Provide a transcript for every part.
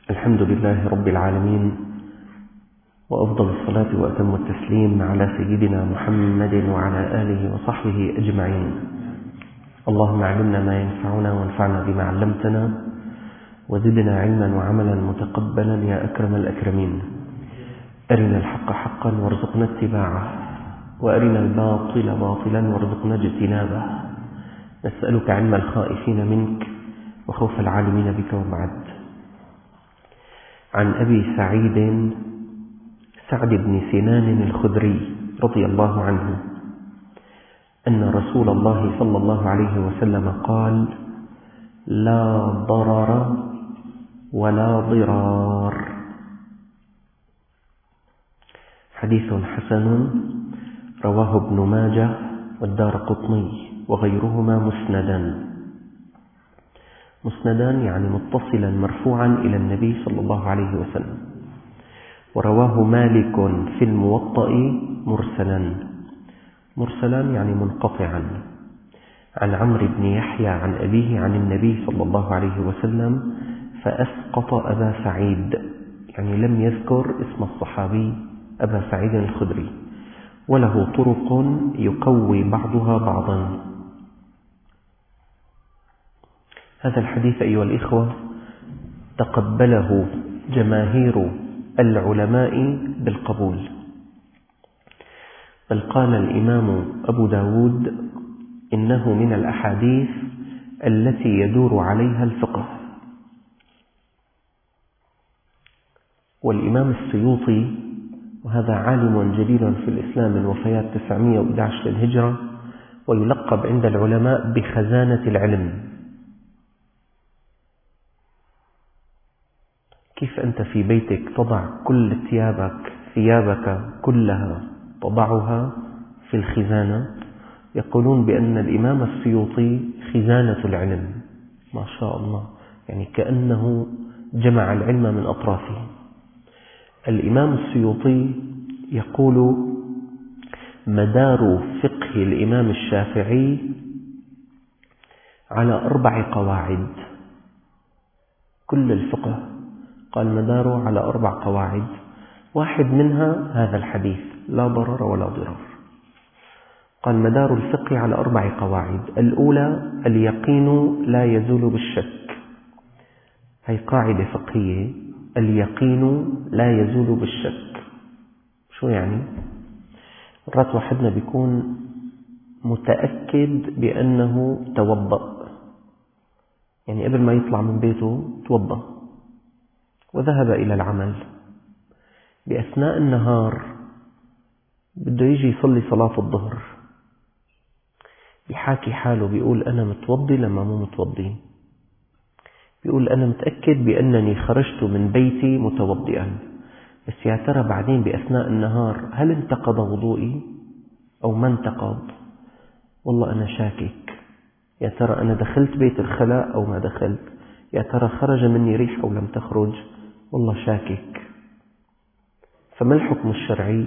الحمد لله رب العالمين، وأفضل الصلاة وأتم التسليم على سيدنا محمد وعلى آله وصحبه أجمعين. اللهم علمنا ما ينفعنا وانفعنا بما علمتنا، وزدنا علما وعملا متقبلا يا أكرم الأكرمين. أرنا الحق حقا وارزقنا اتباعه، وأرنا الباطل باطلا وارزقنا اجتنابه. نسألك علم الخائفين منك وخوف العالمين بك، وبعد. عن أبي سعد بن سنان الخدري رضي الله عنه أن رسول الله صلى الله عليه وسلم قال: لا ضرر ولا ضرار. حديث حسن رواه ابن ماجه والدارقطني وغيرهما مسندا يعني متصلا مرفوعا إلى النبي صلى الله عليه وسلم. ورواه مالك في الموطأ مرسلا يعني منقطعا عن عمرو بن يحيى عن أبيه عن النبي صلى الله عليه وسلم، فأسقط أبا سعيد، يعني لم يذكر اسم الصحابي أبا سعيد الخدري، وله طرق يقوي بعضها بعضا. هذا الحديث أيها الإخوة تقبله جماهير العلماء بالقبول، بل قال الإمام أبو داود إنه من الأحاديث التي يدور عليها الفقه. والإمام السيوطي، وهذا عالم جليل في الإسلام من وفيات 911 للهجرة، ويلقب عند العلماء بخزانة العلم. كيف أنت في بيتك تضع كل ثيابك كلها تضعها في الخزانة؟ يقولون بأن الإمام السيوطي خزانة العلم، ما شاء الله، يعني كأنه جمع العلم من أطرافه. الإمام السيوطي يقول: مدار فقه الإمام الشافعي على 4 قواعد. كل الفقه قال مداره على 4 قواعد، واحد منها هذا الحديث: لا ضرر ولا ضرار. قال مدار الفقه على 4 قواعد. الأولى: اليقين لا يزول بالشك. هي قاعدة فقهية، اليقين لا يزول بالشك. شو يعني؟ مرات واحدنا بيكون متأكد بأنه توضأ، يعني قبل ما يطلع من بيته توضأ وذهب إلى العمل. بأثناء النهار بده يجي يصلي صلاة الظهر، بيحاكي حاله، بيقول أنا متوضي لما مو متوضي، بيقول أنا متأكد بأنني خرجت من بيتي متوضئا، بس يا ترى بعدين بأثناء النهار هل انتقض وضوئي أو ما انتقض؟ والله أنا شاكك، يا ترى أنا دخلت بيت الخلاء أو ما دخلت؟ يا ترى خرج مني ريح أو لم تخرج؟ والله شاكك. فما الحكم الشرعي؟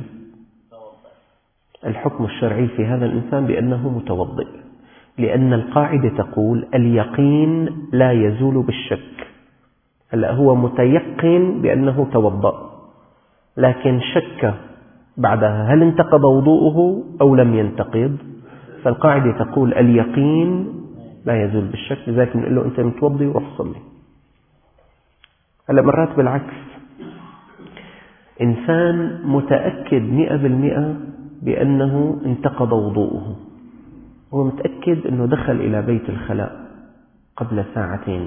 الحكم الشرعي في هذا الإنسان بأنه متوضئ، لأن القاعدة تقول اليقين لا يزول بالشك. هلأ هو متيقن بأنه توضأ، لكن شك بعدها هل انتقض وضوءه أو لم ينتقض، فالقاعدة تقول اليقين لا يزول بالشك، لذلك نقول له أنت متوضي وروح صلي. هلأ مرات بالعكس، إنسان متأكد 100% بأنه انتقض وضوءه، هو متأكد أنه دخل إلى بيت الخلاء قبل 2 ساعة،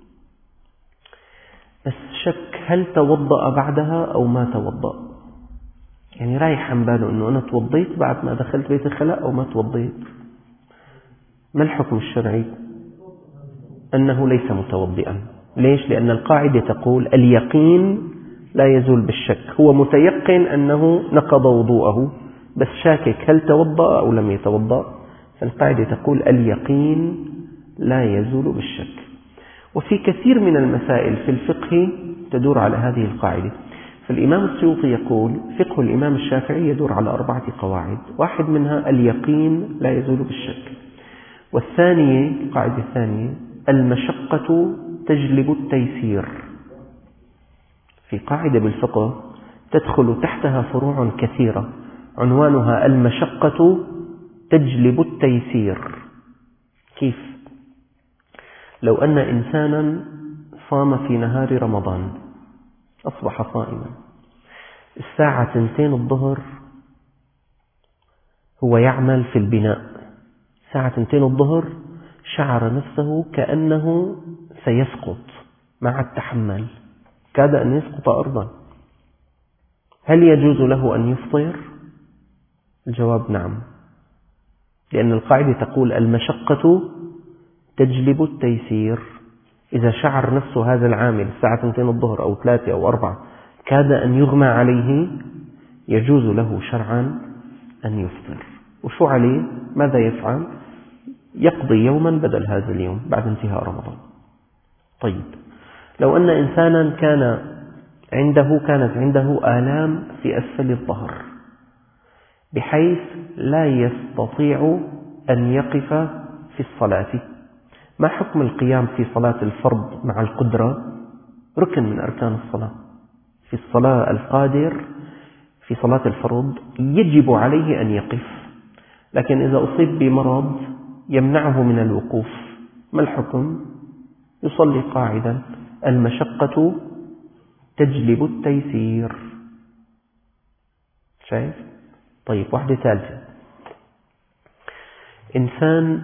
بس شك هل توضأ بعدها أو ما توضأ، يعني رايح عن باله أنه أنا توضيت بعد ما دخلت بيت الخلاء أو ما توضيت. ما الحكم الشرعي؟ أنه ليس متوضئا. ليش؟ لأن القاعدة تقول اليقين لا يزول بالشك. هو متيقن أنه نقض وضوءه، بس شاكك هل توضأ أو لم يتوضأ، فالقاعدة تقول اليقين لا يزول بالشك. وفي كثير من المسائل في الفقه تدور على هذه القاعدة. فالإمام السيوطي يقول فقه الإمام الشافعي يدور على 4 قواعد، واحد منها اليقين لا يزول بالشك. والثانية، القاعدة الثانية: المشقة تجلب التيسير. في قاعدة بالفقه تدخل تحتها فروع كثيرة عنوانها المشقة تجلب التيسير. كيف؟ لو أن إنسانا صام في نهار رمضان، أصبح صائما، الساعة 2 الظهر هو يعمل في البناء، الساعة 2 الظهر شعر نفسه كأنه سيسقط مع التحمل، كاد أن يسقط أرضا، هل يجوز له أن يفطر؟ الجواب نعم، لأن القاعدة تقول المشقة تجلب التيسير. إذا شعر نفسه هذا العامل الساعة 2 الظهر أو 3 أو 4 كاد أن يغمى عليه، يجوز له شرعا أن يفطر. وشو عليه؟ ماذا يفعل؟ يقضي يوما بدل هذا اليوم بعد انتهاء رمضان. طيب، لو أن إنسانا كانت عنده آلام في أسفل الظهر بحيث لا يستطيع أن يقف في الصلاة، ما حكم القيام في صلاة الفرض مع القدرة؟ ركن من أركان الصلاة. في الصلاة القادر في صلاة الفرض يجب عليه أن يقف، لكن إذا أصيب بمرض يمنعه من الوقوف، ما الحكم؟ يصلي قاعدا. المشقة تجلب التيسير. شايف؟ طيب، واحدة ثالثة، إنسان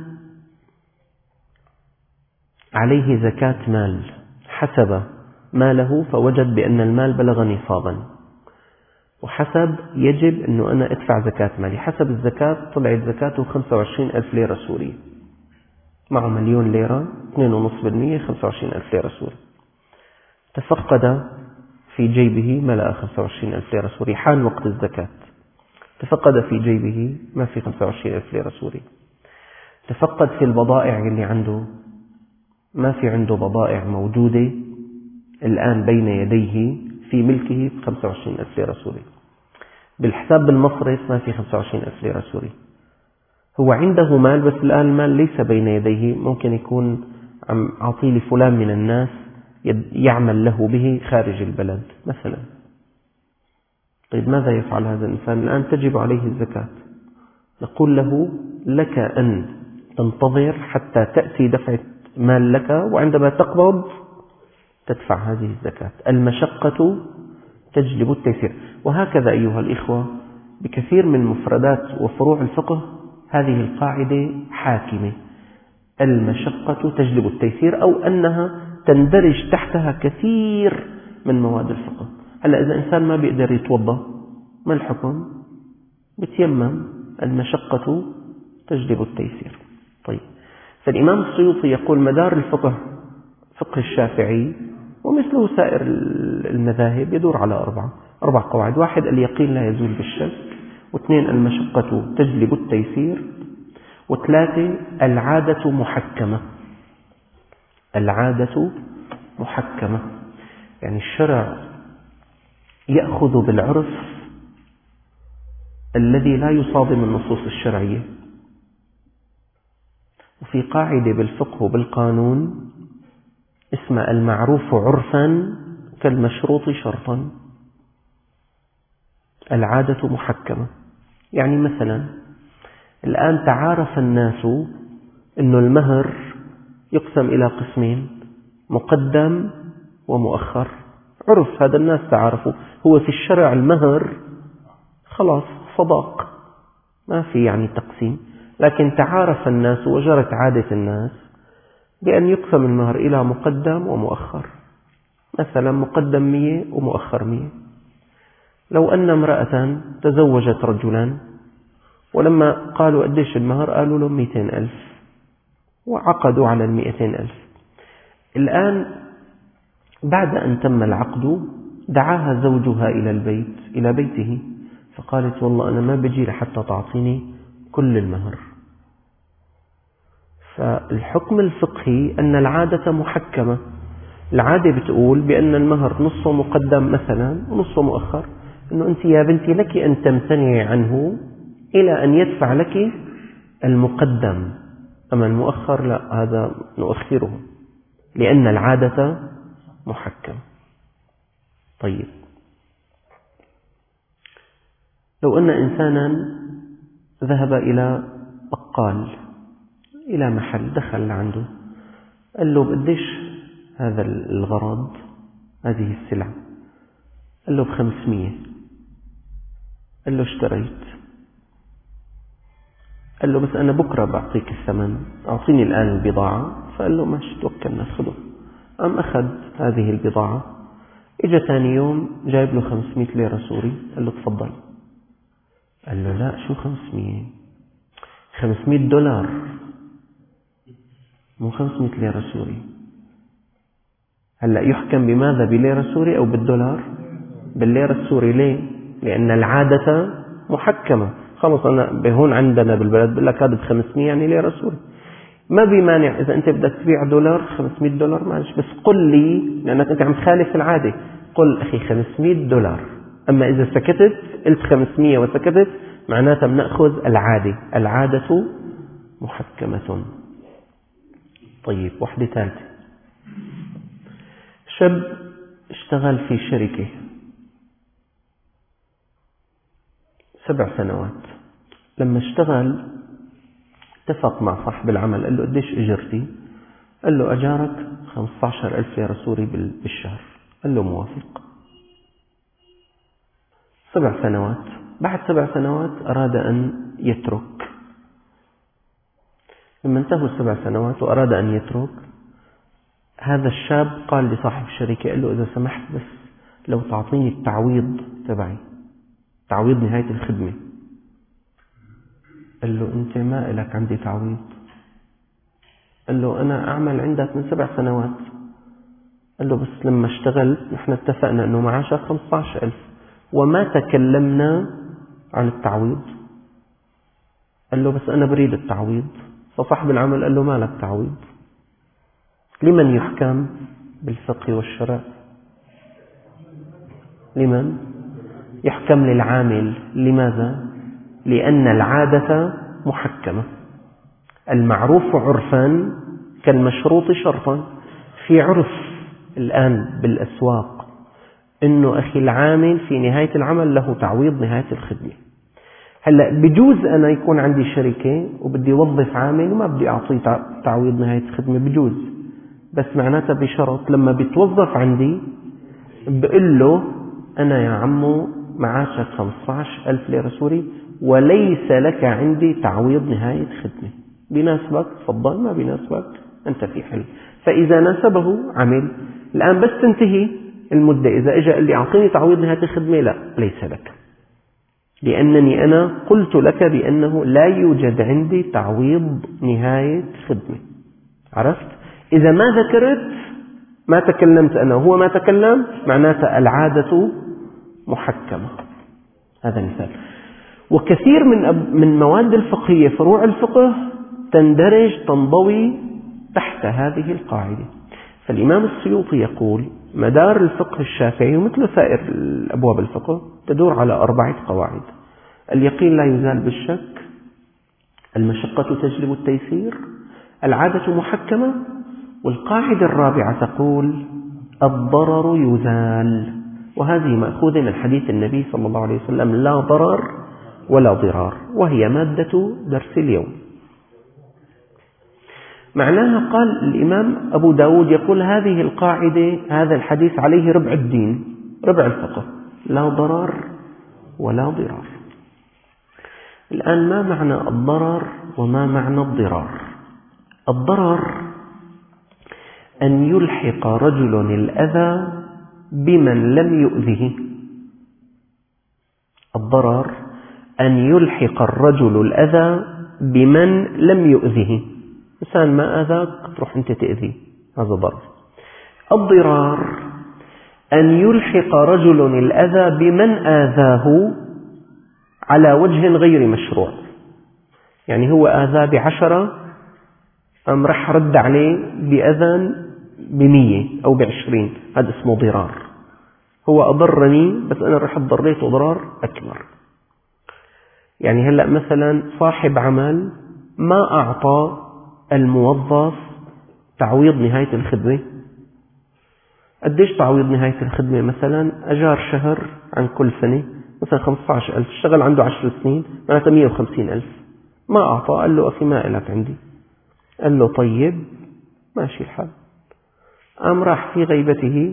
عليه زكاة مال، حسب ماله فوجد بأن المال بلغ نصابا، وحسب يجب أنه أنا أدفع زكاة مالي، حسب الزكاة طلعت زكاته 25,000 ليرة سورية، معه 1,000,000 ليرة 2.5%، 25,000 ليرة سورية. تفقد في جيبه ملأ 25,000 ليرة سورية حال وقت الزكاة، تفقد في جيبه ما في 25,000 ليرة سورية. تفقد في البضائع اللي عنده، ما في عنده بضائع موجودة الآن بين يديه في ملكه 25,000 ليرة سورية. بالحساب بالمصرف ما في 25,000 ليرة سورية. هو عنده مال بس الآن المال ليس بين يديه، ممكن يكون عم أعطيه لفلان من الناس يعمل له به خارج البلد مثلا. طيب، ماذا يفعل هذا الإنسان؟ الآن تجب عليه الزكاة. نقول له لك أن تنتظر حتى تأتي دفع مال لك، وعندما تقبض تدفع هذه الزكاة. المشقة تجلب التيسير. وهكذا أيها الإخوة بكثير من مفردات وفروع الفقه هذه القاعدة حاكمة، المشقة تجلب التيسير، أو أنها تندرج تحتها كثير من مواد الفقه. هلأ إذا إنسان ما بيقدر يتوضأ، ما الحكم؟ بتيمم. المشقة تجلب التيسير. طيب، فالإمام السيوطي يقول مدار الفقه، فقه الشافعي ومثله سائر المذاهب، يدور على 4 قواعد. 1، اليقين لا يزول بالشك. 2، المشقة تجلب التيسير. 3، العادة محكمة. العادة محكمة يعني الشرع يأخذ بالعرف الذي لا يصادم النصوص الشرعية. وفي قاعدة بالفقه وبالقانون اسمها المعروف عرفا كالمشروط شرطا. العادة محكمة، يعني مثلا الآن تعارف الناس أن المهر يقسم إلى قسمين، مقدم ومؤخر. عرف، هذا الناس تعارفوا. هو في الشرع المهر خلاص صداق، ما في يعني تقسيم، لكن تعارف الناس وجرت عادة الناس بأن يقسم المهر إلى مقدم ومؤخر، مثلا مقدم 100 ومؤخر 100. لو أن امرأة تزوجت رجلا ولما قالوا قديش المهر قالوا له 200,000 وعقدوا على 200,000. الآن بعد أن تم العقد دعاها زوجها إلى بيته، فقالت والله أنا ما بجي لحتى تعطيني كل المهر. فالحكم الفقهي أن العادة محكمة. العادة بتقول بأن المهر نصه مقدم مثلا ونصه مؤخر، أنه أنت يا بنتي لك أن تمتنعي عنه إلى أن يدفع لك المقدم، أما المؤخر لا، هذا نؤخره، لأن العادة محكمة. طيب، لو أن إنسانا ذهب إلى بقال، إلى محل، دخل عنده قال له بديش هذا الغرض، هذه السلعة، قال له ب500، قال له اشتريت، قال له بس أنا بكرة بعطيك الثمن، أعطيني الآن البضاعة. فقال له ماشي، توكلنا خذه. قام أخذ هذه البضاعة، إجا ثاني يوم جايب له 500 ليرة سوري، قال له تفضل. قال له لا، شو 500 $500، مو 500 ليرة سوري. هلأ يحكم بماذا؟ بليرة سوري أو بالدولار؟ بالليرة السوري. ليه؟ لأن العادة محكمة. خلص أنا هون عندنا بالبلد بقول لك هذا ب500 يعني ليرة سوري، ما بيمانع إذا أنت بدك تبيع دولار $500 معلش، بس قل لي، لأنك أنت عم تخالف العادة، قل أخي $500. أما إذا سكتت، قلت 500 وسكتت، معناتها بنأخذ العادة، العادة محكمة. طيب، واحدة ثالثة، شاب اشتغل في شركة 7 سنوات. لما اشتغل اتفق مع صاحب العمل، قال له قديش اجرتي؟ قال له أجارك 15,000 ليرة سوري بالشهر. قال له موافق. 7 سنوات. بعد 7 سنوات أراد أن يترك. لما انتهوا 7 سنوات وأراد أن يترك، هذا الشاب قال لصاحب الشركة، قال له إذا سمحت بس لو تعطيني التعويض تبعي، تعويض نهاية الخدمة. قال له أنت ما لك عندي تعويض. قال له أنا أعمل عندك من 7 سنوات. قال له بس لما اشتغلت نحن اتفقنا أنه معاشك 15,000 وما تكلمنا عن التعويض. قال له بس أنا بريد التعويض. فصاحب العمل قال له ما لك تعويض. لمن يحكم بالفقه والشرع؟ لمن يحكم؟ للعامل. لماذا؟ لأن العادة محكمة. المعروف عرفا كالمشروط شرطا. في عرف الآن بالأسواق إنه أخي العامل في نهاية العمل له تعويض نهاية الخدمة. هلأ بجوز أنا يكون عندي شركة وبدي أوظف عامل وما بدي أعطيه تعويض نهاية الخدمة، بجوز، بس معناتها بشرط لما بيتوظف عندي بقول له أنا يا عمو معاشك 15,000 ليرة سوري وليس لك عندي تعويض نهاية خدمة، بيناسبك تفضل، ما بيناسبك أنت في حل. فإذا ناسبه عمل. الآن بس تنتهي المدة، إذا إجا قال لي أعطيني تعويض نهاية الخدمة، لا، ليس لك، لأنني أنا قلت لك بأنه لا يوجد عندي تعويض نهاية خدمة. عرفت؟ إذا ما ذكرت، ما تكلمت أنا وهو ما تكلم، معناتها العادة محكمة. هذا مثال. وكثير من مواد الفقهية، فروع الفقه، تنضوي تحت هذه القاعدة. فالإمام السيوطي يقول مدار الفقه الشافعي مثل سائر الأبواب الفقه تدور على 4 قواعد: اليقين لا يزال بالشك، المشقة تجلب التيسير، العادة محكمة، والقاعدة الرابعة تقول الضرر يزال. وهذه مأخوذة من حديث النبي صلى الله عليه وسلم: لا ضرر ولا ضرار، وهي مادة درس اليوم. معناها قال الإمام أبو داود يقول هذه القاعدة، هذا الحديث عليه ربع الدين، ربع الفقه: لا ضرر ولا ضرار. الآن ما معنى الضرر وما معنى الضرار؟ الضرر أن يلحق رجل الأذى بمن لم يؤذه. الضرر أن يلحق الرجل الأذى بمن لم يؤذه. إنسان ما أذاك تروح أنت تأذي، هذا ضرر. الضرار أن يلحق رجل الأذى بمن آذاه على وجه غير مشروع. يعني هو آذى ب10، أم رح رد عليه بأذى ب100 أو ب20، هذا اسمه ضرار. هو أضرني بس أنا رح أضريته ضرار أكبر. يعني هلأ مثلا صاحب عمل ما أعطى الموظف تعويض نهاية الخدمة، قديش تعويض نهاية الخدمة؟ مثلا أجار شهر عن كل سنة مثلا 15,000، اشتغل عنده 10 سنين معناتها 150,000. ما أعطى، قال له أخي ما إلك عندي. قال له طيب ماشي الحال. قام راح في غيبته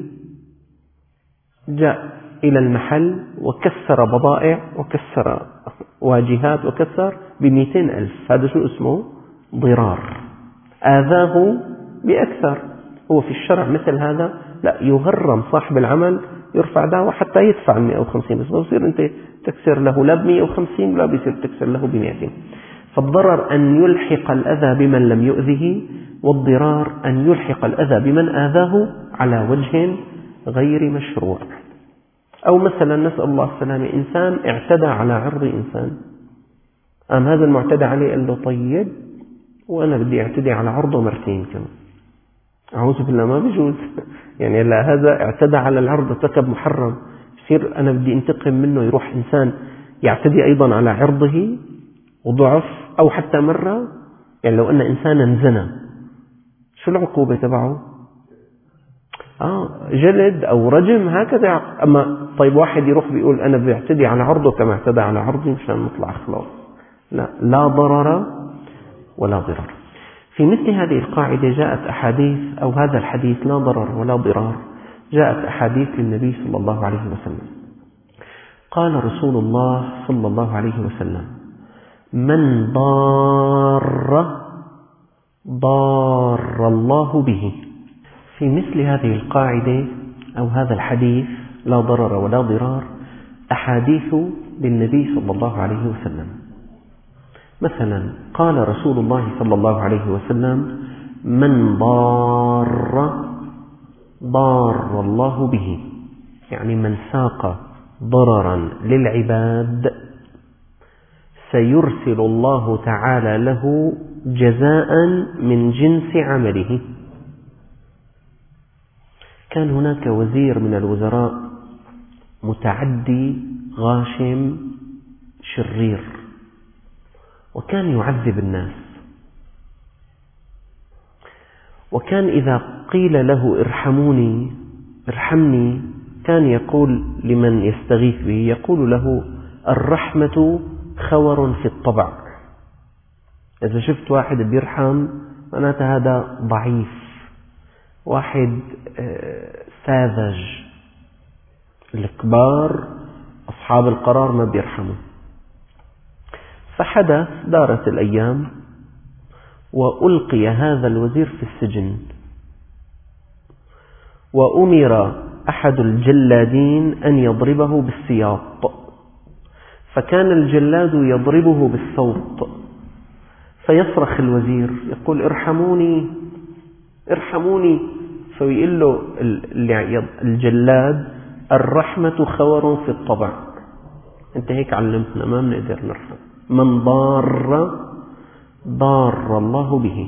جاء إلى المحل وكسر بضائع وكسر واجهات وكسر ب200,000. هذا شو اسمه؟ ضرار. آذاه بأكثر. هو في الشرع مثل هذا لا، يغرم صاحب العمل، يرفع دعوة حتى يدفع 150، بس بصير أنت تكسر له لا ب150 ولا بيصير تكسر له ب200. فالضرر أن يلحق الأذى بمن لم يؤذه، والضرار أن يلحق الأذى بمن آذاه على وجه غير مشروع. أو مثلا نسأل الله السلامة، إنسان اعتدى على عرض إنسان، قام هذا المعتدى عليه قال له طيب وأنا بدي اعتدي على عرضه مرتين كمان. أعوذ بالله، ما بيجوز. يعني لا، هذا اعتدى على العرض، ارتكب محرم، يصير أنا بدي انتقم منه. يروح إنسان يعتدي أيضا على عرضه وضعف، أو حتى مرة يعني لو أن إنسانا زنى شو العقوبة تبعه؟ جلد أو رجم هكذا. أما طيب واحد يروح بيقول أنا بيعتدي على عرضه كما اعتدى على عرضي مشان نطلع خلاص، لا ضرر ولا ضرر. في مثل هذه القاعدة جاءت أحاديث، أو هذا الحديث لا ضرر ولا ضرار، جاءت أحاديث للنبي صلى الله عليه وسلم. قال رسول الله صلى الله عليه وسلم: من ضار الله به. في مثل هذه القاعدة أو هذا الحديث لا ضرر ولا ضرار أحاديث للنبي صلى الله عليه وسلم. مثلا قال رسول الله صلى الله عليه وسلم: من ضار الله به، يعني من ساق ضررا للعباد سيرسل الله تعالى له جزاء من جنس عمله. كان هناك وزير من الوزراء متعدي غاشم شرير، وكان يعذب الناس، وكان إذا قيل له ارحمني كان يقول لمن يستغيث به، يقول له: الرحمة خور في الطبع. إذا شفت واحد بيرحم معناته هذا ضعيف، واحد ساذج. الكبار أصحاب القرار ما بيرحموا. فحدث، دارت الأيام، وألقي هذا الوزير في السجن، وأمر أحد الجلادين أن يضربه بالسياط، فكان الجلاد يضربه بالصوت، فيصرخ الوزير يقول: ارحموني. فيقول له الجلاد: الرحمة خور في الطبع، انت هيك علمتنا ما بنقدر نرحم. من ضار الله به،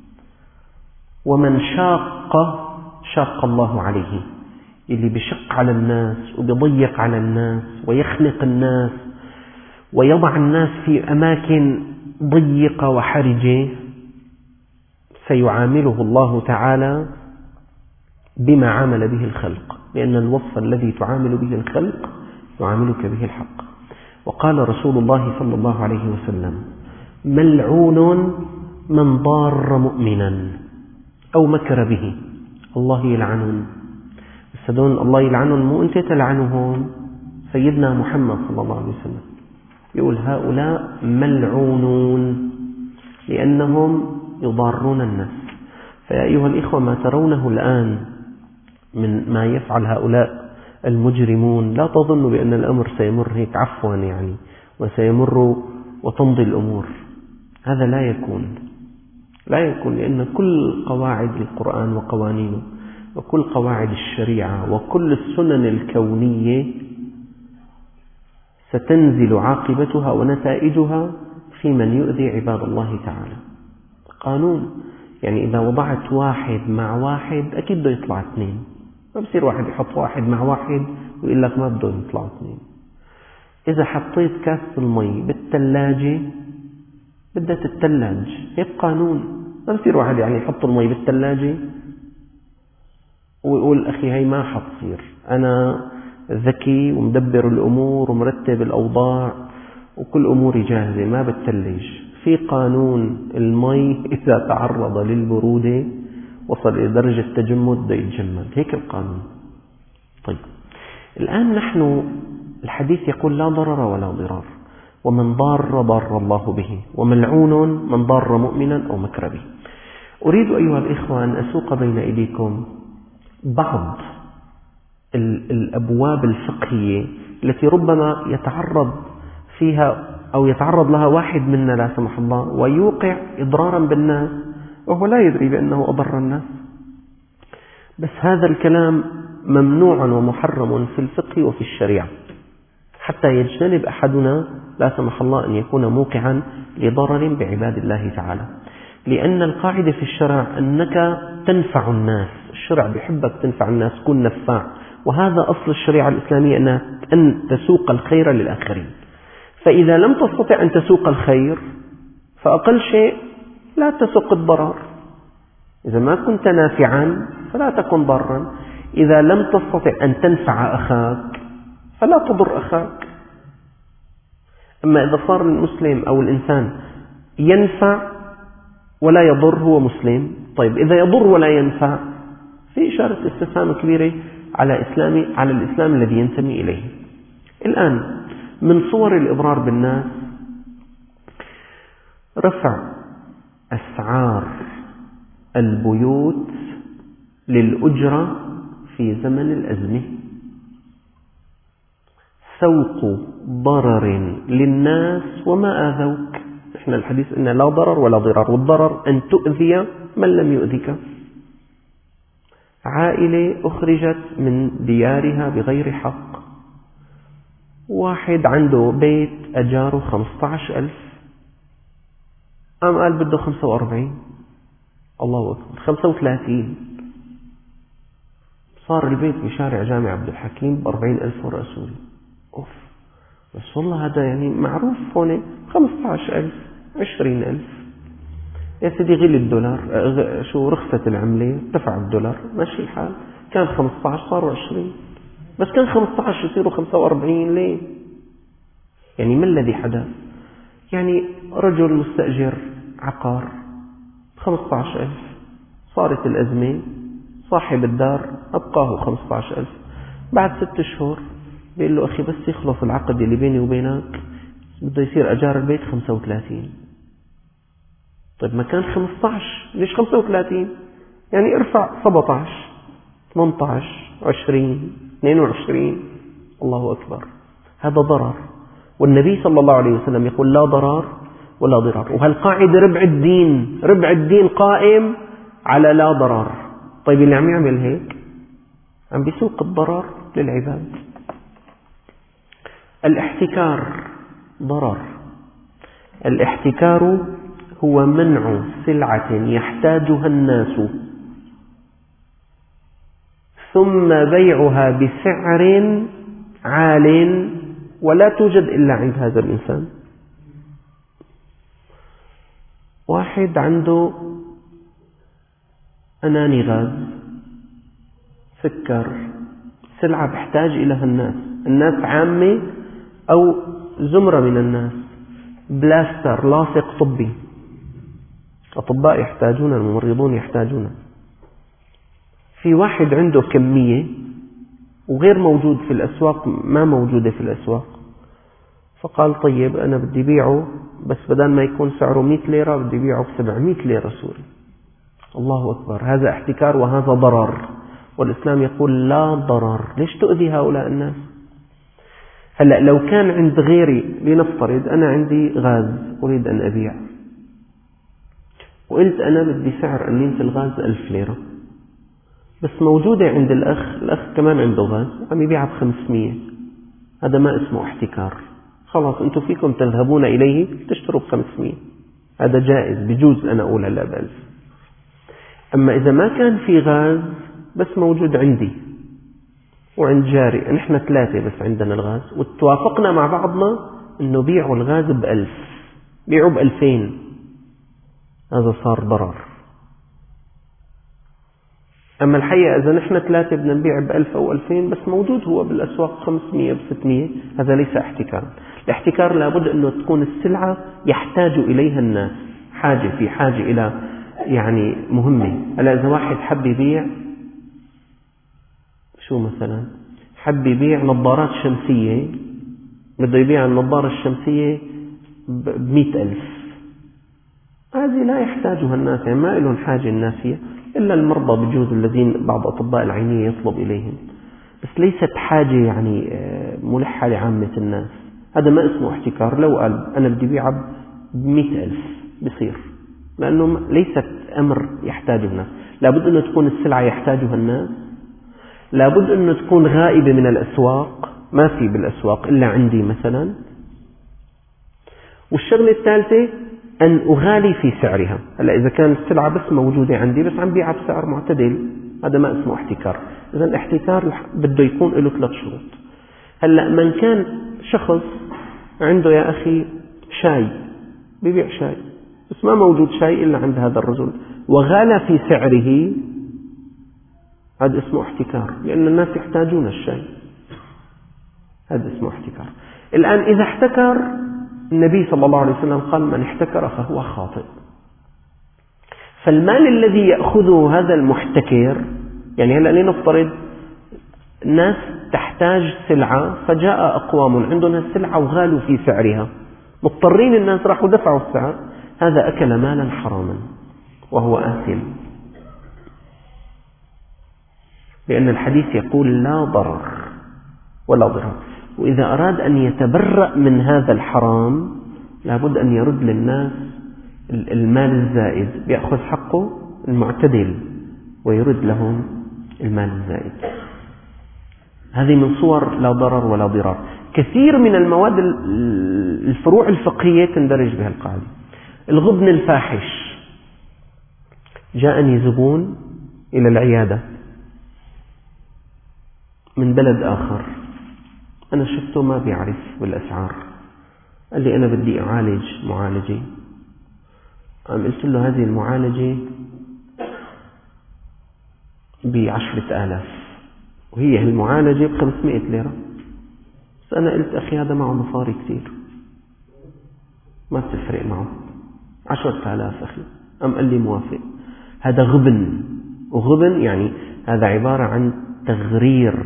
ومن شاق الله عليه، اللي بيشق على الناس وبيضيق على الناس ويخنق الناس ويضع الناس في أماكن ضيقة وحرجة، سيعامله الله تعالى بما عامل به الخلق، لأن الوصف الذي تعامل به الخلق يعاملك به الحق. وقال رسول الله صلى الله عليه وسلم: ملعون من ضار مؤمنا أو مكر به. الله يلعنون. بس هذول الله يلعنون مو أنت تلعنهم. سيدنا محمد صلى الله عليه وسلم يقول: هؤلاء ملعونون لأنهم يضارون الناس. فيا أيها الإخوة، ما ترونه الآن من ما يفعل هؤلاء المجرمون، لا تظنوا بأن الأمر سيمر هيك عفوا يعني وسيمر وتمضي الأمور. هذا لا يكون، لأن كل قواعد القرآن وقوانينه وكل قواعد الشريعة وكل السنن الكونية ستنزل عاقبتها ونتائجها في من يؤذي عباد الله تعالى. قانون، يعني إذا وضعت واحد مع واحد أكيد بده يطلع اثنين. ما بصير واحد يحط واحد مع واحد ويقول لك ما بده يطلع اثنين. إذا حطيت كاس المي بالثلاجة بدها تتثلج، هيك قانون. ما بصير واحد يعني يحط المي بالثلاجة ويقول أخي هي ما حتصير، أنا ذكي ومدبر الأمور ومرتب الأوضاع وكل أموري جاهزة ما بتثلج. في قانون المي إذا تعرض للبرودة وصل إلى درجة تجمد بده يتجمد، هيك القانون. طيب الآن نحن الحديث يقول لا ضرر ولا ضرار، ومن ضار ضار الله به، وملعون من ضار مؤمنا أو مكر به. أريد أيها الإخوة أن أسوق بين أيديكم بعض الأبواب الفقهية التي ربما يتعرض فيها أو يتعرض لها واحد منا لا سمح الله ويوقع إضرارا بالناس وهو لا يدري بأنه أضر الناس. بس هذا الكلام ممنوع ومحرم في الفقه وفي الشريعة، حتى يجتنب أحدنا لا سمح الله أن يكون موقعا لضرر بعباد الله تعالى. لأن القاعدة في الشرع أنك تنفع الناس، الشرع بيحبك تنفع الناس، كن نفاع، وهذا أصل الشريعة الإسلامية أن تسوق الخير للآخرين. فإذا لم تستطع أن تسوق الخير فأقل شيء لا تسوق الضرر. إذا ما كنت نافعا فلا تكن ضارا، إذا لم تستطع أن تنفع أخاك فلا تضر أخاك. أما إذا صار المسلم أو الإنسان ينفع ولا يضر هو مسلم، طيب إذا يضر ولا ينفع في إشارة استفهام كبيرة على الإسلام الذي ينتمي إليه. الآن من صور الإضرار بالناس رفع أسعار البيوت للأجرة في زمن الأزمة، سوق ضرر للناس وما آذوك. إحنا الحديث إن لا ضرر ولا ضرار، والضرر أن تؤذي من لم يؤذك. عائلة أخرجت من ديارها بغير حق، واحد عنده بيت أجاره 15,000 قال بده 45، الله أكبر 35، صار البيت بشارع جامع عبد الحكيم ب40,000 ورقة سوري. أوف، بس والله هذا يعني معروف هون 15,000 20,000. يا سيدي غلي الدولار، رخصة العملة دفع الدولار ماشي الحال، كان 15 صاروا 20، بس كان 15 يصيروا 45 ليه؟ يعني ما الذي حدث؟ يعني رجل مستأجر عقار 15,000، صارت الأزمة، صاحب الدار أبقاه 15,000، بعد 6 شهور بيقول له أخي بس يخلص العقد اللي بيني وبينك بده يصير أجار البيت 35. طيب ما كان 15 ليش 35؟ يعني ارفع 17 18 20 22. الله أكبر، هذا ضرر. والنبي صلى الله عليه وسلم يقول لا ضرر ولا ضرار، وهالقاعدة ربع الدين قائم على لا ضرر. طيب اللي عم يعمل هيك عم بيسوق الضرر للعباد. الاحتكار ضرر. الاحتكار هو منع سلعة يحتاجها الناس ثم بيعها بسعر عال ولا توجد إلا عند هذا الإنسان. واحد عنده أناني غاز، سكر، سلعة بيحتاج إليها الناس عامة أو زمرة من الناس، بلاستر، لاصق طبي، أطباء يحتاجون، الممرضون يحتاجون. في واحد عنده كمية وغير موجود في الأسواق، ما موجودة في الأسواق، فقال طيب أنا بدي بيعه، بس بدل ما يكون سعره 100 ليرة بدي بيعه ب700 ليرة سوري. الله أكبر، هذا احتكار وهذا ضرر، والإسلام يقول لا ضرر. ليش تؤذي هؤلاء الناس؟ هلأ لو كان عند غيري، لنفترض أنا عندي غاز أريد أن أبيع، وقلت أنا بدي سعر أمينة الغاز 1000 ليرة، بس موجودة عند الأخ كمان عنده غاز عم يبيعها ب500، هذا ما اسمه احتكار. خلاص أنتم فيكم تذهبون إليه تشتروا ب500، هذا جائز، بجوز أنا أقول هلا ب1000. أما إذا ما كان في غاز بس موجود عندي وعند جاري، نحن 3 بس عندنا الغاز، واتوافقنا مع بعضنا أنه بيعوا الغاز ب1000، بيعوا ب2000، هذا صار ضرر. أما الحقيقة إذا نحن 3 بدنا نبيع ب1000 أو 2000 بس موجود هو بالأسواق 500 ب600، هذا ليس احتكار. الاحتكار لابد أنه تكون السلعة يحتاج إليها الناس، في حاجة إلى يعني مهمة. هلا إذا واحد حب يبيع شو مثلا، حب يبيع نظارات شمسية، بده يبيع النظارة الشمسية ب100,000، هذه لا يحتاجها الناس، يعني ما لهم حاجة الناس هي إلا المرضى بجوز الذين بعض أطباء العينية يطلب إليهم، بس ليست حاجة يعني ملحة لعامة الناس. هذا ما اسمه احتكار. لو قال أنا بدي بيعها ب100,000 بصير، لأنه ليست أمر يحتاجه الناس. لابد أن تكون السلعة يحتاجها الناس، لابد أن تكون غائبة من الأسواق، ما في بالأسواق إلا عندي مثلا. والشغلة الثالثة أن أغالي في سعرها. هلا إذا كان السلعة بس موجودة عندي بس عم بيعها بسعر معتدل، هذا ما اسمه احتكار. إذا الاحتكار بده يكون له 3 شروط. هلا من كان شخص عنده يا أخي شاي، بيبيع شاي بس ما موجود شاي إلا عند هذا الرجل وغالى في سعره، هذا اسمه احتكار، لأن الناس يحتاجون الشاي، هذا اسمه احتكار. الآن إذا احتكر، النبي صلى الله عليه وسلم قال من احتكر فهو خاطئ. فالمال الذي يأخذه هذا المحتكر، يعني هلأ لنفترض الناس تحتاج سلعة فجاء أقوام عندنا السلعة وغالوا في سعرها، مضطرين الناس راحوا دفعوا السعر، هذا أكل مالا حراما وهو آثم، لأن الحديث يقول لا ضرر ولا ضرر. وإذا أراد أن يتبرأ من هذا الحرام لابد أن يرد للناس المال الزائد، يأخذ حقه المعتدل ويرد لهم المال الزائد. هذه من صور لا ضرر ولا ضرار. كثير من المواد الفروع الفقهية تندرج بها القاعدة. الغبن الفاحش، جاءني زبون إلى العيادة من بلد آخر، أنا شفته ما بيعرف بالأسعار، قال لي أنا بدي أعالج معالجة. قلت له هذه المعالجة ب10,000 وهي المعالجة ب500 ليرة. بس أنا قلت أخي هذا معه مصاري كثير، ما بتفرق معه 10,000 أخي. قال لي موافق. هذا غبن، وغبن يعني هذا عبارة عن تغرير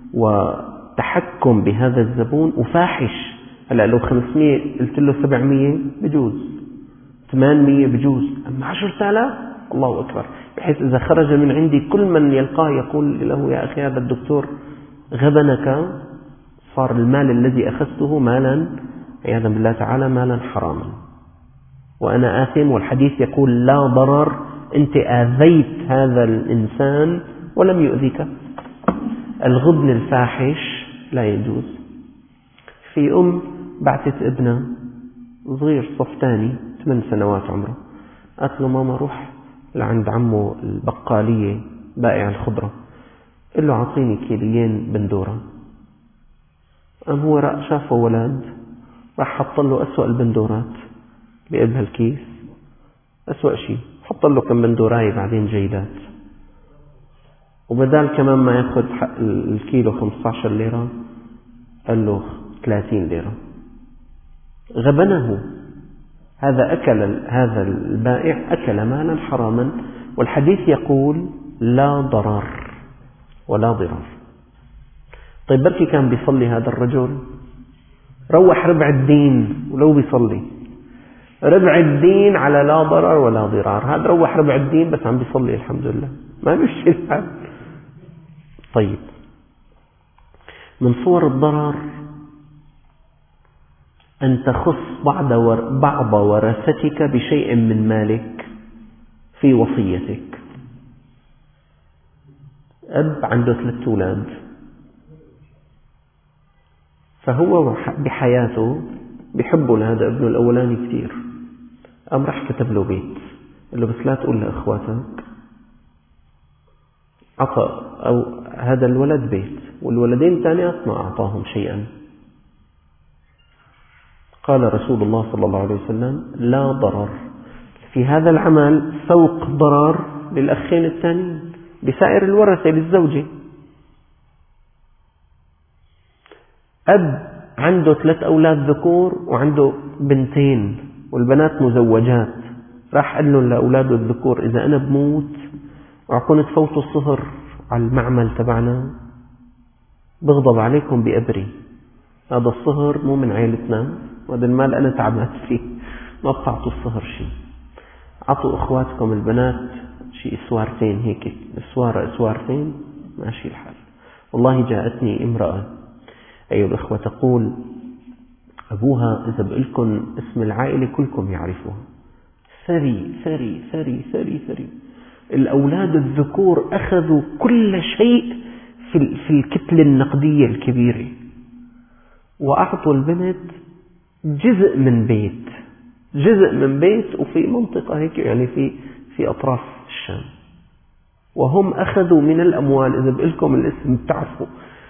وتحكم بهذا الزبون وفاحش. هلأ لو 500 قلت له 700 بجوز، 800 بجوز، أما 10,000 الله أكبر، بحيث إذا خرج من عندي كل من يلقاه يقول له يا أخي هذا الدكتور غبنك، صار المال الذي أخذته مالا عياذا بالله تعالى مالا حراما وأنا آثم. والحديث يقول لا ضرر، أنت آذيت هذا الإنسان ولم يؤذيك. الغبن الفاحش لا يجوز. في بعثت ابنها صغير صف ثاني 8 سنوات عمره، قالت له ماما روح لعند عمه البقالية بائع الخضرة، قل له عطيني كيلين بندورة. قام هو شافه ولد، راح حط له أسوأ البندورات بقلب هالكيس، أسوأ شيء، حط له كم بندوراية بعدين جيدات، وبدال كمان ما يأخذ الكيلو 15 ليرة قال له 30 ليرة. غبنه. هذا البائع أكل مالا حراما، والحديث يقول لا ضرر ولا ضرار. طيب بركي كان بيصلي هذا الرجل، روح ربع الدين ولو بيصلي ربع الدين على لا ضرر ولا ضرار. هذا روح ربع الدين بس عم بيصلي الحمد لله، ما بيمشي الحال. طيب من صور الضرر أن تخص بعض ورثتك بشيء من مالك في وصيتك. أب عنده 3 أولاد، فهو بحياته بيحبه لهذا ابنه الأولاني كثير، قام راح كتب له بيت، قال له بس لا تقول لأخواتك، أعطى أو هذا الولد بيت والولدين الثانيات ما أعطاهم شيئا. قال رسول الله صلى الله عليه وسلم لا ضرر في هذا العمل فوق ضرر للأخين الثانيين، بسائر الورثة للزوجة. أب عنده 3 أولاد ذكور وعنده بنتين والبنات مزوجات، راح قال لهم لأولاده الذكور إذا أنا بموت وعكون تفوتوا الصهر على المعمل تبعنا بغضب عليكم بأبري، هذا الصهر مو من عائلتنا وهذا المال أنا تعبت فيه، ما بتعطوا الصهر شيء، عطوا أخواتكم البنات شيء اسوارتين هيك، اسوارتين ماشي الحال. والله جاءتني امرأة أيها الأخوة تقول أبوها إذا بقلكم اسم العائلة كلكم يعرفوها، ثري ثري ثري ثري ثري، الأولاد الذكور أخذوا كل شيء في الكتلة النقدية الكبيرة، وأعطوا البنت جزء من بيت وفي منطقة هيك يعني في أطراف الشام، وهم أخذوا من الأموال إذا بقلكم الاسم بتعرفوا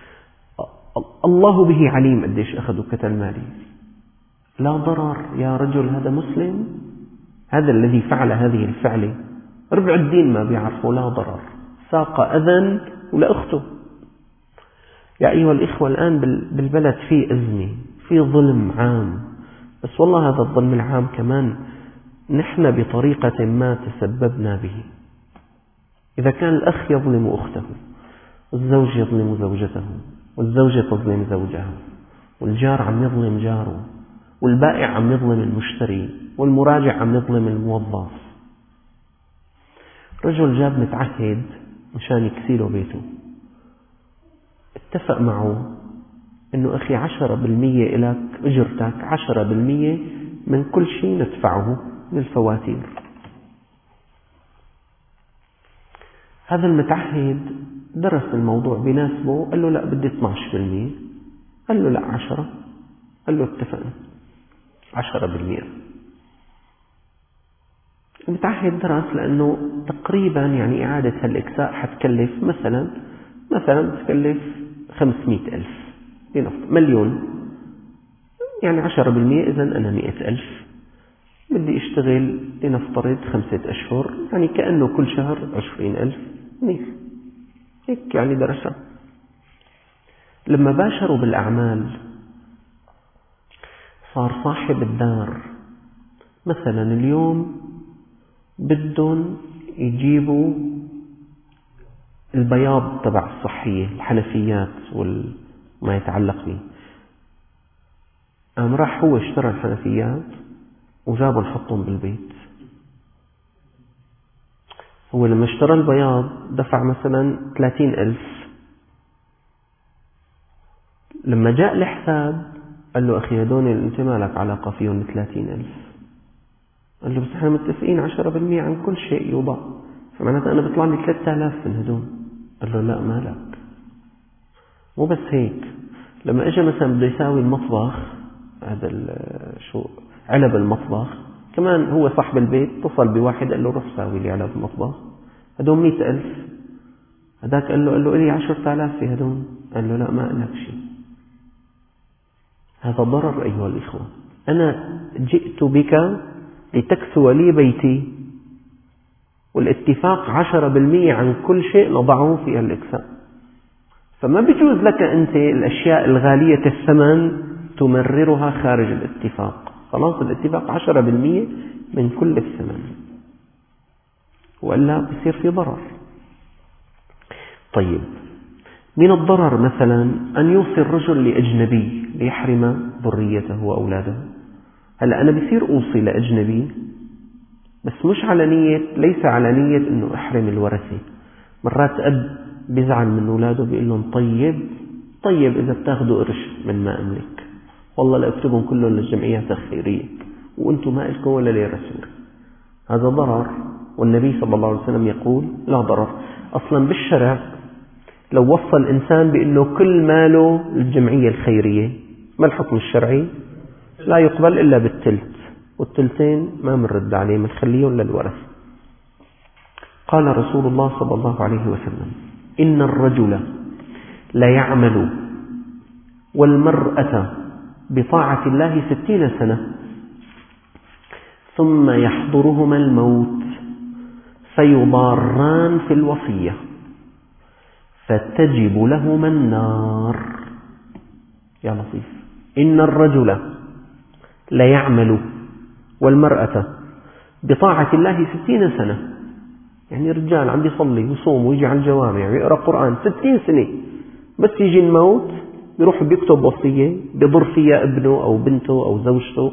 الله به عليم قديش أخذوا كتل مالي. لا ضرر يا رجل، هذا مسلم، هذا الذي فعل هذه الفعلة ربع الدين ما بيعرفوا، لا ضرر، ساق أذى ولأخته. يا أيها الإخوة الآن بالبلد في أزمة، في ظلم عام، بس والله هذا الظلم العام كمان نحن بطريقة ما تسببنا به. إذا كان الأخ يظلم أخته، والزوج يظلم زوجته، والزوجة تظلم زوجها، والجار عم يظلم جاره، والبائع عم يظلم المشتري، والمراجع عم يظلم الموظف. رجل جاب متعهد مشان يكسيله بيته، اتفق معه انه اخي 10% لك اجرتك، 10% من كل شيء ندفعه للفواتير. هذا المتعهد درس الموضوع بناسبه، قال له لا بدي 12%، قال له لا 10، قال له اتفقنا 10%. المتعهد درس لأنه تقريبا يعني إعادة هالإكساء حتكلف مثلا تكلف 500,000 لنفرض، مليون، يعني 10%، إذن أنا 100,000 بدي أشتغل لنفترض 5 أشهر، يعني كأنه كل شهر 20,000 منيح، هيك يعني درسها. لما باشروا بالأعمال صار صاحب الدار مثلا اليوم بدهم يجيبوا البياض تبع الصحية، الحنفيات وما يتعلق به، قام راح هو اشترى الحنفيات وجابوا نحطهم بالبيت. هو لما اشترى البياض دفع مثلا 30,000، لما جاء الحساب قال له أخي هدول أنت ما لك علاقة فيهم 30,000، قال له بس احنا متفقين 10% عن كل شيء يوضع، فمعناته أنا بيطلع لي 3,000 من هدول. قال له لا ما لك. مو بس هيك، لما اجى مثلا بده يساوي المطبخ، هذا علب المطبخ، كمان هو صاحب البيت اتصل بواحد قال له روح ساوي لي علب المطبخ، هدول 100,000، هذاك قال له لي 10,000 في هدول، قال له لا ما لك شيء. هذا ضرر أيها الإخوة، أنا جئت بك لتكسو لي بيتي، والاتفاق 10% عن كل شيء نضعه في الإكساء، فما بيجوز لك أنت الأشياء الغالية الثمن تمررها خارج الاتفاق. خلاص الاتفاق 10% من كل الثمن، وإلا بيصير في ضرر. طيب من الضرر مثلا أن يوصي الرجل لأجنبي ليحرم ذريته وأولاده. هلأ أنا بصير أوصي لأجنبي بس مش على نية، ليس على نية أنه أحرم الورثة. مرات أب بيزعل من أولاده بيقول لهم طيب إذا بتاخذوا قرش من ما أملك، والله لأكتبهم كلهم للجمعيات الخيرية وأنتم ما لكم ولا لرسول. هذا ضرر، والنبي صلى الله عليه وسلم يقول لا ضرر. أصلا بالشرع لو وصى الإنسان بأنه كل ماله للجمعية الخيرية، ما الحكم الشرعي؟ لا يقبل إلا بالثلث، والثلثين ما منرد عليه، منخليهم للورث. قال رسول الله صلى الله عليه وسلم إن الرجل لا يعمل والمرأة بطاعة الله 60 سنة ثم يحضرهما الموت فيضاران في الوصية فتجب لهما النار. يا لطيف. إن الرجل ليعمل والمرأة بطاعة الله 60 سنة. يعني رجال عم يصلي ويصوم ويجي على الجوامع ويقرأ قرآن 60 سنة، بس يجي الموت بيروح بيكتب وصية بيضر فيها ابنه أو بنته أو زوجته.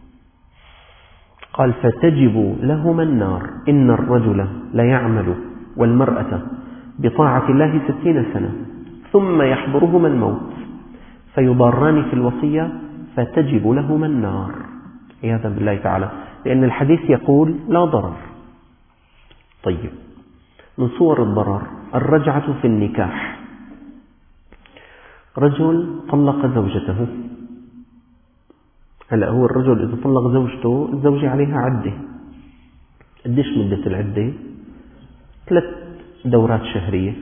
قال فتجب لهما النار. إن الرجل ليعمل والمرأة بطاعة الله 60 سنة ثم يحضرهما الموت فيضاران في الوصية فتجب لهما النار عياذا بالله تعالى، لأن الحديث يقول لا ضرر. طيب، من صور الضرر الرجعة في النكاح. رجل طلق زوجته. هلأ هو الرجل إذا طلق زوجته الزوجة عليها عدة. قديش مدة العدة؟ 3 دورات شهرية.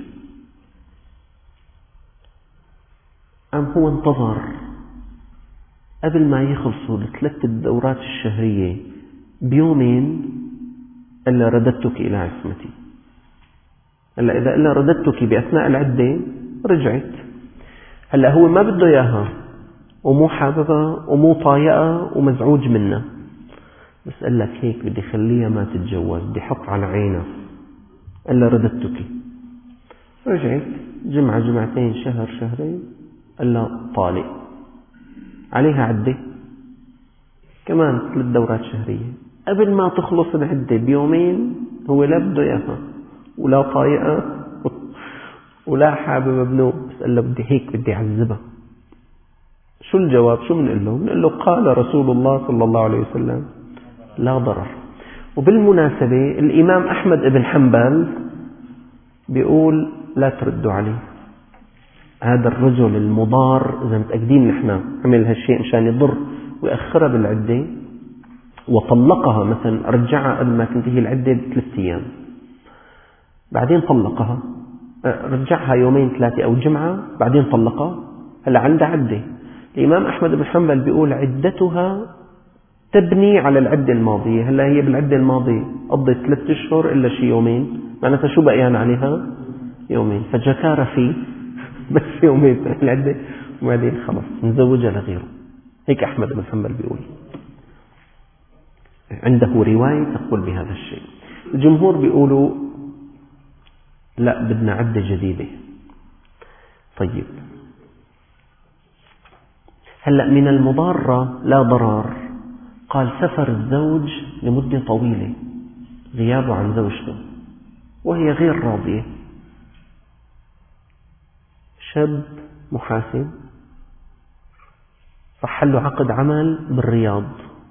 هو انتظر قبل ما يخلصوا ال3 دورات الشهرية بيومين إلا رددتك إلى عصمتي. هلا إذا إلا رددتك بأثناء العدة رجعت. هلا هو ما بده إياها ومو حاببها ومو طايقها ومزعوج منها، بس قال لك هيك بدي خليها ما تتجوز، بدي حط على عينها إلا رددتك. رجعت جمعة جمعتين شهر شهرين إلا طالق، عليها عدة كمان 3 دورات شهرية. قبل ما تخلص العدة بيومين هو لا بده إياها ولا طايقها ولا حابب ابنه، بس قال له بدي هيك بدي أعذبها. شو الجواب؟ شو بنقول له؟ بنقول له قال رسول الله صلى الله عليه وسلم لا ضرر. وبالمناسبة الإمام أحمد بن حنبل بيقول لا تردوا عليه. هذا الرجل المضار إذا متأكدين نحن عمل هالشيء مشان يضر ويأخرها بالعدة وطلقها، مثلا رجعها قبل ما تنتهي العدة ب3 أيام، بعدين طلقها، رجعها 2 3 أو جمعة بعدين طلقها، هلا عندها عدة. الإمام أحمد بن حنبل بيقول عدتها تبني على العدة الماضية. هلا هي بالعدة الماضية قضت 3 أشهر إلا شي 2 يومين، معناتها شو بقيان عليها؟ 2 يومين، فجكار فيه بس 2 يومين العدة وبعدين خلص نزوجها لغيره. هيك أحمد بن حنبل بيقول، عنده رواية تقول بهذا الشيء. الجمهور بيقولوا لا بدنا عدة جديدة. طيب، هلأ من المضارة لا ضرر. قال سفر الزوج لمدة طويلة، غيابه عن زوجته وهي غير راضية. شاب محاسب صح له عقد عمل بالرياض،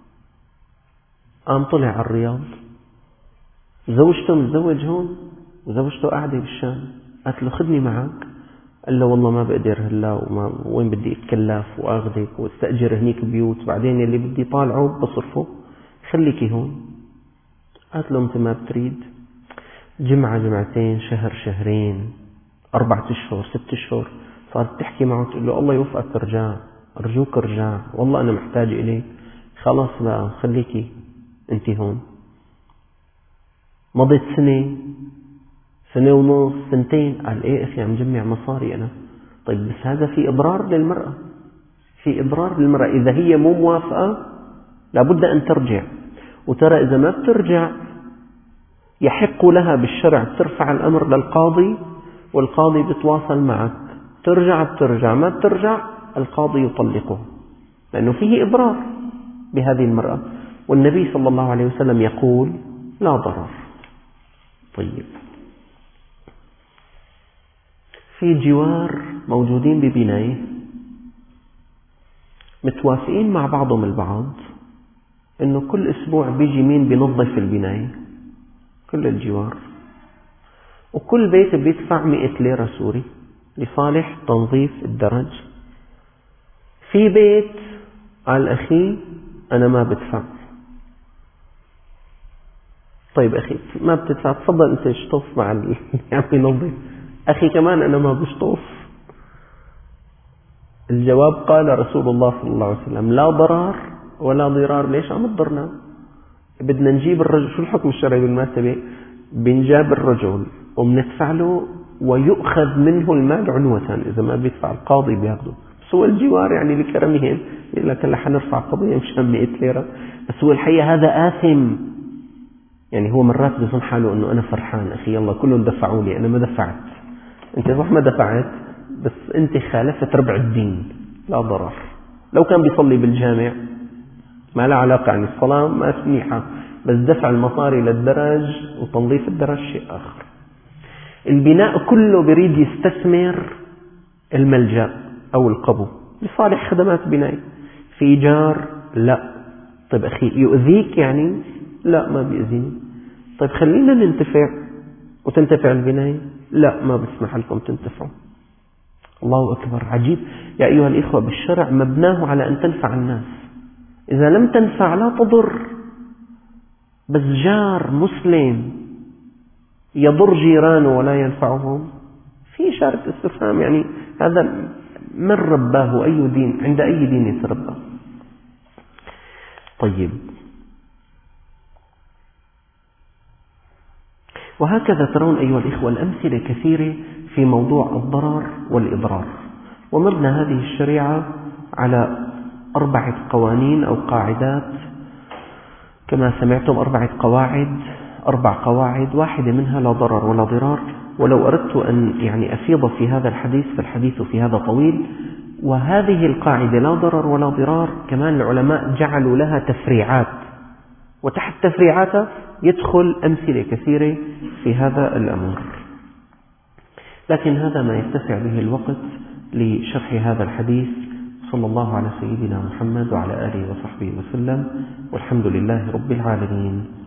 قام طلع على الرياض، زوجته متزوج هون وزوجته قاعدة بالشام، قالت له خذني معك. قال له والله ما بقدر هلا، وين بدي اتكلف واخذك واستأجر هنيك بيوت، بعدين اللي بدي طالعه بصرفه، خليكي هون. قالت له انت ما بتريد. جمعة جمعتين شهر شهرين 4 أشهر 6 أشهر صارت تحكي معه تقول له الله يوفقك ترجع، أرجوك ارجع، والله أنا محتاج إليك، خلاص بقى خليكي انت هون. مضت 1 سنة 1 ونص 2 سنين، قال ايه اخي عم جمع مصاري انا. طيب بس هذا في اضرار للمرأة، في اضرار للمرأة. اذا هي مو موافقة لابد ان ترجع. وترى اذا ما بترجع يحق لها بالشرع ترفع الامر للقاضي، والقاضي بيتواصل معك، ترجع بترجع، ما بترجع القاضي يطلقه، لانه فيه اضرار بهذه المرأة. والنبي صلى الله عليه وسلم يقول لا ضرر. طيب، في جوار موجودين ببناية متوافقين مع بعضهم البعض انه كل اسبوع بيجي مين بينظف البناية، كل الجوار، وكل بيت بيدفع 100 ليرة سوري لصالح تنظيف الدرج. في بيت قال اخي انا ما بدفع. طيب اخي ما بتدفع، تفضل انت اشطف مع اللي عم ينظف. أخي كمان أنا ما بشطف. الجواب قال رسول الله صلى الله عليه وسلم لا ضرر ولا ضرار. ليش عم تضرنا؟ بدنا نجيب الرجل. شو الحكم الشرعي بالمناسبة؟ بنجاب الرجل وبندفع له ويؤخذ منه المال عنوة، إذا ما بيدفع القاضي بياخده. بس هو الجوار يعني لكرمهم يقول لك هلا حنرفع قضية مشان 100 ليرة، بس هو الحقيقة هذا آثم. يعني هو مرات بيظن حاله أنه أنا فرحان، أخي يلا كلهم دفعوا لي أنا ما دفعت. أنت صح ما دفعت، بس أنت خالفت ربع الدين، لا ضرر. لو كان بيصلي بالجامع ما له علاقة، يعني الصلاة ما منيحة، بس دفع المصاري للدرج وتنظيف الدرج شيء آخر. البناء كله بريد يستثمر الملجأ أو القبو لصالح خدمات بناء. في إيجار لا. طيب أخي يؤذيك يعني؟ لا ما بيأذيني. طيب خلينا ننتفع وتنتفع البناية؟ لا ما بسمح لكم تنتفعوا. الله أكبر، عجيب يا أيها الإخوة. بالشرع مبناه على أن تنفع الناس، إذا لم تنفع لا تضر. بس جار مسلم يضر جيرانه ولا ينفعهم، في إشارة استفهام. يعني هذا من رباه؟ أي دين؟ عند أي دين يتربى؟ طيب، وهكذا ترون أيها الإخوة الأمثلة كثيرة في موضوع الضرر والإضرار. ومبنى هذه الشريعة على 4 قوانين أو قاعدات، كما سمعتم 4 قواعد، 4 قواعد، واحدة منها لا ضرر ولا ضرار. ولو أردت أن يعني أفيض في هذا الحديث فالحديث في هذا طويل. وهذه القاعدة لا ضرر ولا ضرار كمان العلماء جعلوا لها تفريعات، وتحت تفريعاتها يدخل أمثلة كثيرة في هذا الأمر. لكن هذا ما يتسع به الوقت لشرح هذا الحديث. صلى الله على سيدنا محمد وعلى آله وصحبه وسلم، والحمد لله رب العالمين.